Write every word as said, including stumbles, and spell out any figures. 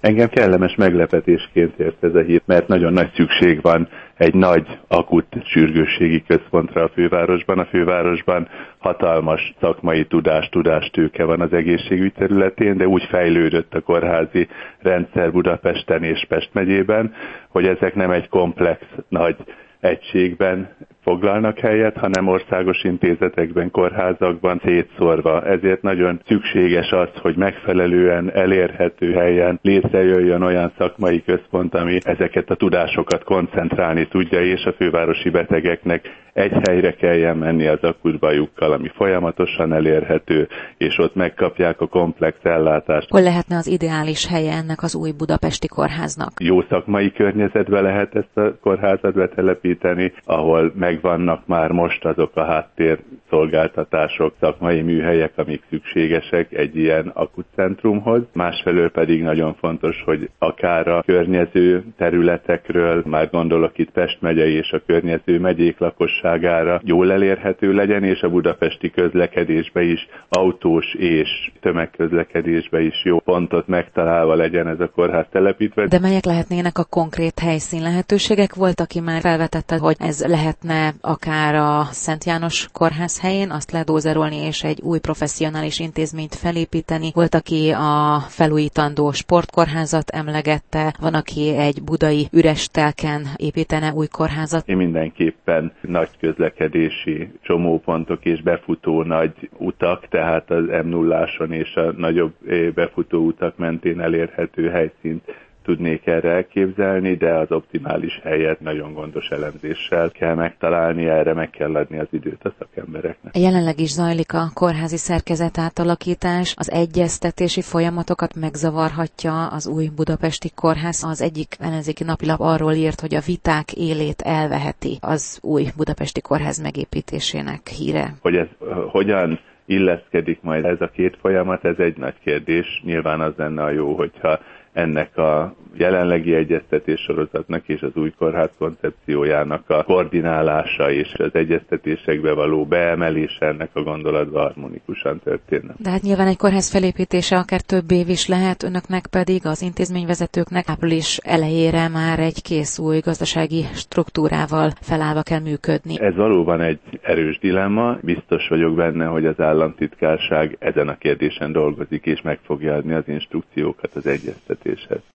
Engem kellemes meglepetésként ért ez a hír, mert nagyon nagy szükség van egy nagy, akut sürgősségi központra a fővárosban. A fővárosban hatalmas szakmai tudás, tudástőke van az egészségügy területén, de úgy fejlődött a kórházi rendszer Budapesten és Pest megyében, hogy ezek nem egy komplex, nagy egységben foglalnak helyet, hanem országos intézetekben, kórházakban szétszórva. Ezért nagyon szükséges az, hogy megfelelően elérhető helyen létrejöjjön olyan szakmai központ, ami ezeket a tudásokat koncentrálni tudja, és a fővárosi betegeknek egy helyre kelljen menni az akut bajukkal, ami folyamatosan elérhető, és ott megkapják a komplex ellátást. Hol lehetne az ideális helye ennek az új budapesti kórháznak? Jó szakmai környezetbe lehet ezt a kórházat betelepíteni, ahol megvannak már most azok a háttérszolgáltatások, szakmai műhelyek, amik szükségesek egy ilyen akutcentrumhoz. Másfelől pedig nagyon fontos, hogy akár a környező területekről, már gondolok itt Pest megye és a környező megyék lakosságára jól elérhető legyen, és a budapesti közlekedésbe is, autós és tömegközlekedésbe is jó pontot megtalálva legyen ez a kórház telepítve. De melyek lehetnének a konkrét helyszín lehetőségek? Volt, aki már felvetette, hogy ez lehetne akár a Szent János kórház helyén, azt ledózerolni és egy új professzionális intézményt felépíteni. Volt, aki a felújítandó sportkórházat emlegette, van, aki egy budai üres telken építene új kórházat. Én mindenképpen nagy közlekedési csomópontok és befutó nagy utak, tehát az em nulláson és a nagyobb befutó utak mentén elérhető helyszínt tudnék erre elképzelni, de az optimális helyet nagyon gondos elemzéssel kell megtalálni, erre meg kell adni az időt a szakembereknek. Jelenleg is zajlik a kórházi szerkezet átalakítás, az egyeztetési folyamatokat megzavarhatja az új budapesti kórház. Az egyik ellenzéki napilap arról írt, hogy a viták élét elveheti az új budapesti kórház megépítésének híre. Hogy ez hogyan illeszkedik majd ez a két folyamat, ez egy nagy kérdés. Nyilván az lenne a jó, hogyha ennek a jelenlegi egyeztetés sorozatnak és az új kórház koncepciójának a koordinálása és az egyeztetésekbe való beemelése ennek a gondolatba harmonikusan történne. De hát nyilván egy kórház felépítése akár több év is lehet, önöknek pedig, az intézményvezetőknek április elejére már egy kész új gazdasági struktúrával felállva kell működni. Ez valóban egy erős dilemma. Biztos vagyok benne, hogy az államtitkárság ezen a kérdésen dolgozik és meg fogja adni az instrukciókat az egyeztetéshez.